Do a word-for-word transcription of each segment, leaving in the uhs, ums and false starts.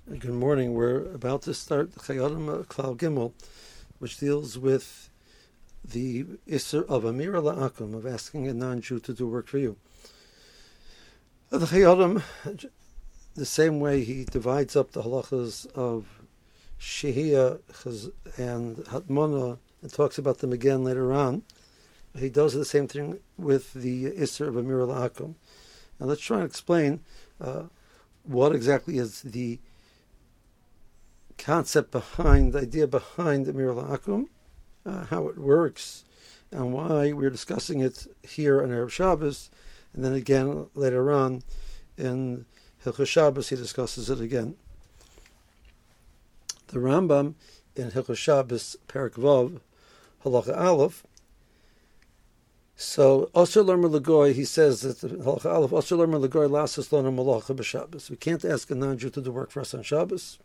Good morning. We're about to start Chayei Adam Klal Gimel, which deals with the Isser of Amira La'akum, of asking a non-Jew to do work for you. The Chayei Adam, the same way he divides up the halachas of Shehiyah and Hatmana and talks about them again later on, he does the same thing with the Isser of Amira La'akum. Now let's try and explain uh, what exactly is the concept behind, the idea behind Amira La'akum, uh, how it works, and why we're discussing it here on Erev Shabbos, and then again later on in Hilchos Shabbos he discusses it again. The Rambam in Hilchos Shabbos, Perek Vav, Halacha Aleph, so Osher Lermer Lagoy, he says that Halacha Aleph, Osher Lermer Lagoy lasas lana malacha b'Shabbos. We can't ask a non-Jew to do work for us on Shabbos.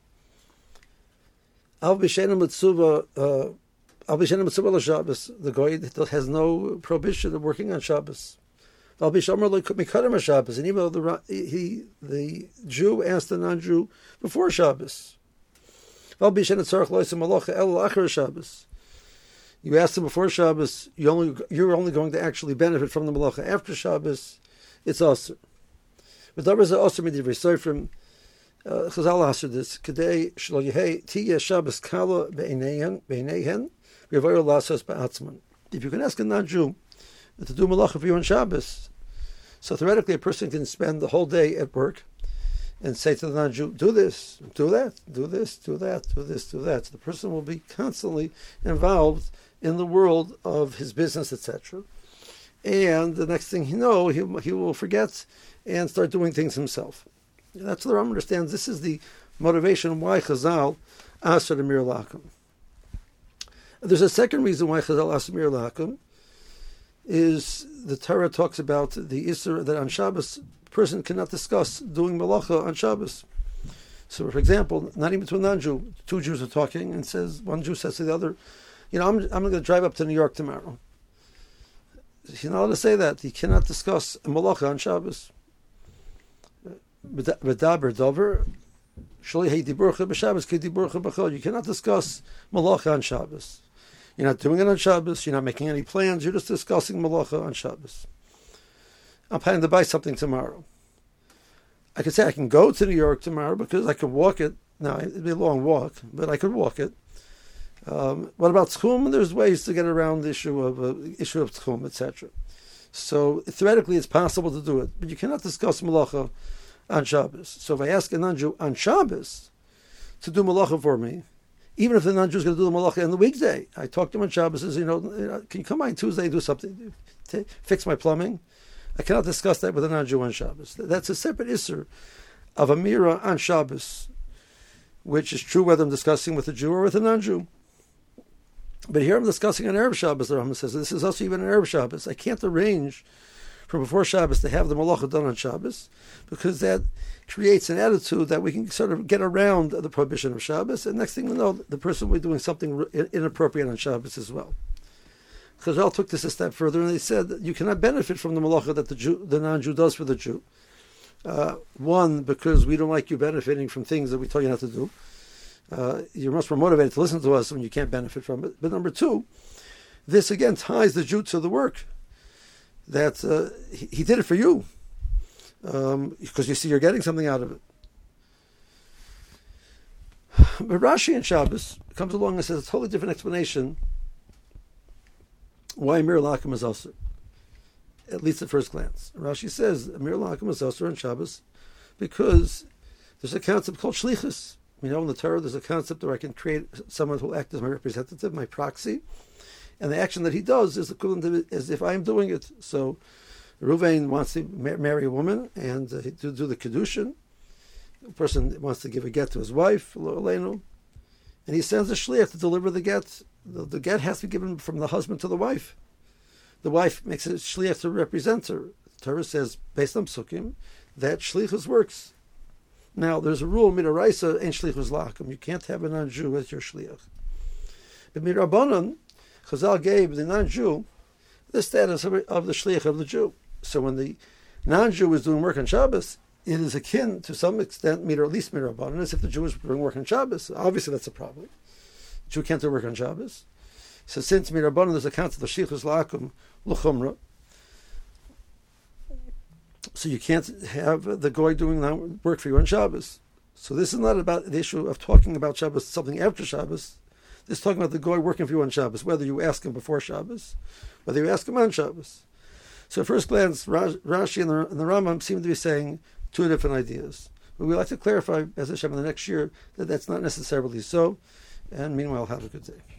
Al b'sheina mitzuva, al b'sheina mitzuva l'Shabbos. The Goy has no prohibition of working on Shabbos. Al b'shomer l'mikadim Shabbos, and even though the he the Jew asked the non-Jew before Shabbos. Al b'sheina tzarich lo'isem malacha el l'achar Shabbos. You asked him before Shabbos, you only, you're only going to actually benefit from the malacha after Shabbos. It's also. But there is also midivrei sofrim. Chazal answered this. Kedei shlo yehei tiyeh Shabbos kala beinehen beinehen v'yavoyu lasos ba'atzman. If you can ask a non-Jew to do malacha for you on Shabbos, so theoretically a person can spend the whole day at work and say to the non-Jew, do this, do that, do this, do that, do this, do that. So the person will be constantly involved in the world of his business, et cetera. And the next thing he know, he, he will forget and start doing things himself. And that's what the Rambam understands. This is the motivation why Chazal asked Amira La'akum. There's a second reason why Chazal asked Amira La'akum, is the Torah talks about the Isser that on Shabbos a person cannot discuss doing malacha on Shabbos. So, for example, not even to a non-Jew, two Jews are talking, and says one Jew says to the other, "You know, I'm I'm going to drive up to New York tomorrow." He's not allowed to say that. He cannot discuss a malacha on Shabbos. V'daber dover, shalei diburcha b'Shabbos k'diburcha b'chol. You cannot discuss malacha on Shabbos. You're not doing it on Shabbos. You're not making any plans. You're just discussing malacha on Shabbos. I'm planning to buy something tomorrow. I could say I can go to New York tomorrow because I could walk it. Now, it'd be a long walk, but I could walk it. Um, what about tchum? There's ways to get around the issue of uh, issue of tchum, et cetera. So theoretically, it's possible to do it, but you cannot discuss malacha on Shabbos. So if I ask a non-Jew on Shabbos to do malacha for me, even if the non-Jew is going to do the malacha in the weekday, I talk to him on Shabbos and says, you know, can you come by Tuesday and do something, to fix my plumbing? I cannot discuss that with a non-Jew on Shabbos. That's a separate Isser of Amira on Shabbos, which is true whether I'm discussing with a Jew or with a non-Jew. But here I'm discussing on Erev Shabbos. The Rambam says this is also even an Erev Shabbos. I can't arrange from before Shabbos to have the malacha done on Shabbos, because that creates an attitude that we can sort of get around the prohibition of Shabbos, and next thing we know, the person will be doing something inappropriate on Shabbos as well. Chazal took this a step further, and they said that you cannot benefit from the malacha that the Jew, the non-Jew does for the Jew. Uh, one, because we don't like you benefiting from things that we tell you not to do. Uh, you're much more motivated to listen to us when you can't benefit from it. But number two, this again ties the Jew to the work. That uh, he, he did it for you, um, because you see you're getting something out of it. But Rashi in Shabbos comes along and says a totally different explanation why Amira La'akum is also, at least at first glance. Rashi says Amira La'akum is also on Shabbos because there's a concept called shlichus. We know in the Torah there's a concept where I can create someone who will act as my representative, my proxy, and the action that he does is equivalent to as if I am doing it. So Ruvain wants to marry a woman and uh, to do the kedushin. The person wants to give a get to his wife, and he sends a shliach to deliver the get. The, the get has to be given from the husband to the wife. The wife makes a shliach to represent her. The Torah says, based on psukim, that shlichus works. Now, there's a rule, midaraisa, ain't shlichus la'akum. You can't have a non-Jew as your shliach. But midrabanan, Chazal gave the non-Jew the status of, of the shliach of the Jew. So when the non-Jew is doing work on Shabbos, it is akin to some extent, meter at least meter rabbanan, as if the Jew is doing work on Shabbos. Obviously, that's a problem. The Jew can't do work on Shabbos. So since meter rabbanan, there's a concept of shichus la'akum l'chumra. So you can't have the goy doing that work for you on Shabbos. So this is not about the issue of talking about Shabbos, something after Shabbos. This is talking about the goy working for you on Shabbos, whether you ask him before Shabbos, whether you ask him on Shabbos. So at first glance, Rashi and the, and the Rambam seem to be saying two different ideas. But we'd like to clarify, as Hashem, in the next year, that that's not necessarily so. And meanwhile, have a good day.